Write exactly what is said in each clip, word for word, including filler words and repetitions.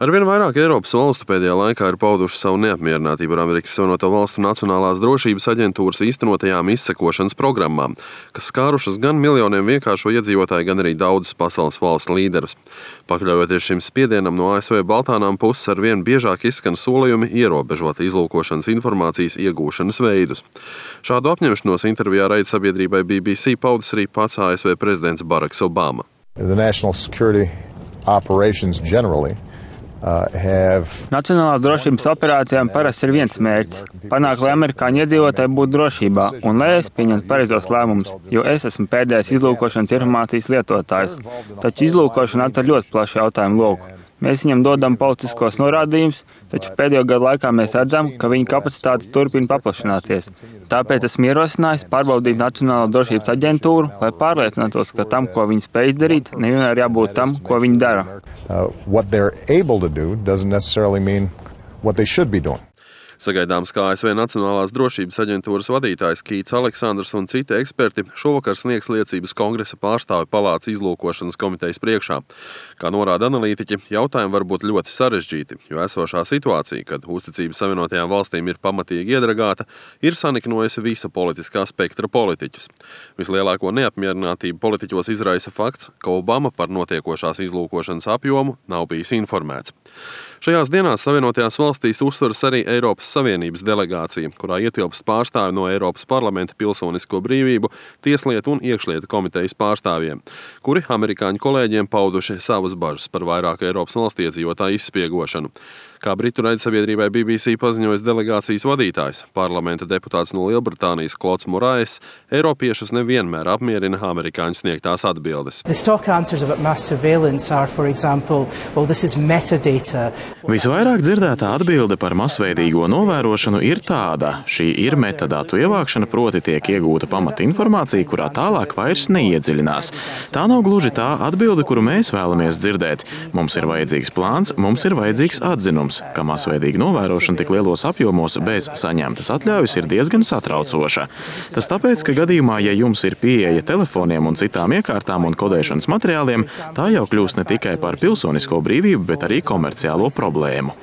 Arvien vairāk Eiropas valstu pēdējā laikā ir pauduši savu neapmierinātību ar Amerikas Savienoto Valstu Nacionālās drošības aģentūras īstenotajām izsekošanas programmām, kas skārušas gan miljoniem vienkāršo iedzīvotāju, gan arī daudzas pasaules valstu līderus. Pakļaujoties šim spiedienam no A S V Baltānām puses, arvien biežāk izskan solījumi ierobežot izlūkošanas informācijas iegūšanas veidus. Šādu apņemšanos intervijā raidsabiedrībai B B C paudis arī pats A S V prezidents Baraks Obama. The national security operations generally Uh, have... Nacionālās drošības operācijām parasti ir viens mērķis – panākt, lai amerikāņu iedzīvotāji būtu drošībā un lai es pieņemtu pareizos lēmumus, jo es esmu pēdējais izlūkošanas informācijas lietotājs. Taču izlūkošana atver ļoti plašu jautājumu loku. Mēs viņam dodam politiskos norādījumus, taču pēdējo gadu laikā mēs redzam, ka viņa kapacitāte turpina paplašināties. Tāpēc esmu ierosinājis pārbaudīt Nacionālo drošības aģentūru, lai pārliecinātos, ka tam, ko viņi spēj darīt, nevienmēr jābūt tam, ko viņi dara. Uh, what they're able to do doesn't necessarily mean what they should be doing. Sagaidāms, ka A S V Nacionālās drošības aģentūras vadītājs Kīts Aleksandrs un citi eksperti šovakar sniegs liecības Kongresa pārstāvju palātas izlūkošanas komitejas priekšā. Kā norāda analītiķi, jautājumi var būt ļoti sarežģīti, jo esošā situācija, kad uzticība Savienotajām valstīm ir pamatīgi iedragāta, ir saniknojusi visa politiskā spektra politiķus. Vislielāko neapmierinātību politiķos izraisa fakts, ka Obama par notiekošās izlūkošanas apjomu nav bijis informēts. Šajās dienās Savienotajās valstīs uzsveras arī Eiropas Savienības delegācija, kurā ietilpst pārstāvi no Eiropas parlamenta pilsonisko brīvību, tieslietu un iekšlietu komitejas pārstāvjiem, kuri amerikāņu kolēģiem pauduši savas bažas par vairāk Eiropas valstu iedzīvotāju izspiegošanu. Kā britu raidsabiedrībai B B C paziņojas delegācijas vadītājs, parlamenta deputāts no Lielbritānijas Klods Morais, eiropiešus nevienmēr apmierina amerikāņu sniegtās atbildes. Visvairāk dzirdētā atbilde par masveidīgo novērošanu ir tāda. Šī ir metadatu ievākšana, proti tiek iegūta pamata informācija, kurā tālāk vairs neiedziļinās. Tā nav gluži tā atbilde, kuru mēs vēlamies dzirdēt. Mums ir vajadzīgs plāns, mums ir vajadzīgs atzinums, ka masveidīga novērošana tik lielos apjomos bez saņemtas atļaujas ir diezgan satraucoša. Tas tāpēc, ka gadījumā, ja jums ir pieeja telefoniem un citām iekārtām un kodēšanas materiāliem, tā jau kļūst ne tikai par pilsonisko brīvību, bet arī komerciālo problēmu.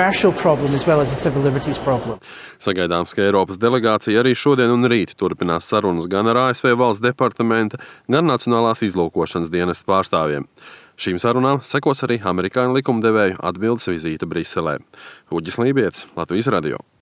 Sagaidāms, ka Eiropas delegācija arī šodien un rīt turpinās sarunas gan ar A S V valsts departamenta, gan Nacionālās izlūkošanas dienesta pārstāvjiem. Šīm sarunām sekos arī amerikāņu likumdevēju atbildes vizīte Briselē. Uģis Lībietis, Latvijas radio.